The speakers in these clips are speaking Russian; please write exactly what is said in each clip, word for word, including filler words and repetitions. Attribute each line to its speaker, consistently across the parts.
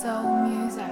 Speaker 1: Soul music.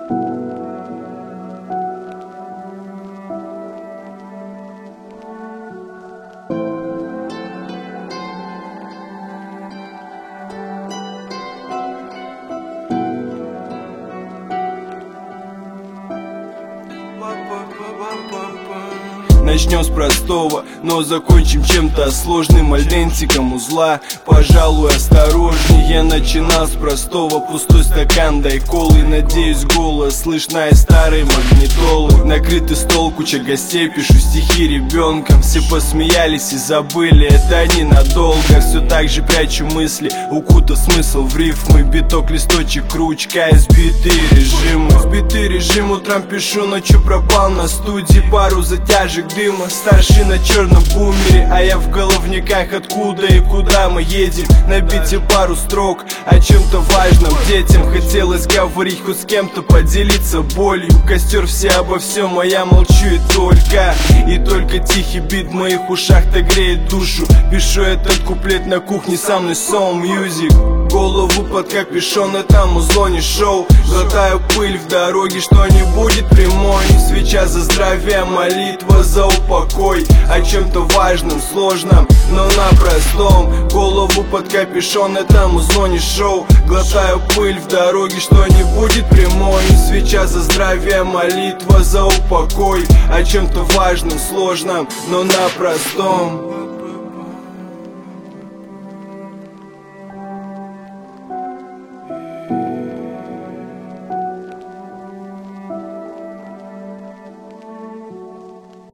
Speaker 2: Начнем с простого, но закончим чем-то сложным, альдентиком узла. Пожалуй, осторожней, я начинал с простого. Пустой стакан, дай колы, надеюсь, голос слышна из старой магнитолы. Накрытый стол, куча гостей, пишу стихи ребенком. Все посмеялись и забыли, это ненадолго. Все так же прячу мысли, укутав смысл в рифмы. Биток, листочек, ручка, сбитые режимы. Сбитый режим, утром пишу, ночью пропал на студии. Пару затяжек дыма, старший на черном бумере, а я в головниках, откуда и куда мы едем. Набите пару строк о чем-то важном детям. Хотелось говорить хоть с кем-то, поделиться болью. Костер, все обо всем, а я молчу и только И только тихий бит в моих ушах-то греет душу. Пишу этот куплет на кухне, со мной Soul Music. Голову под капюшон, это музло, шоу. Глотаю пыль в дороге, что не будет прямой. Свеча за здравие, молитва за упокой. О чем-то важном, сложном, но на простом. Голову под капюшон, это музло, шоу. Глотаю пыль в дороге, что не будет прямой. Свеча за здравие, молитва за упокой. О чем-то важном, сложном, но на простом.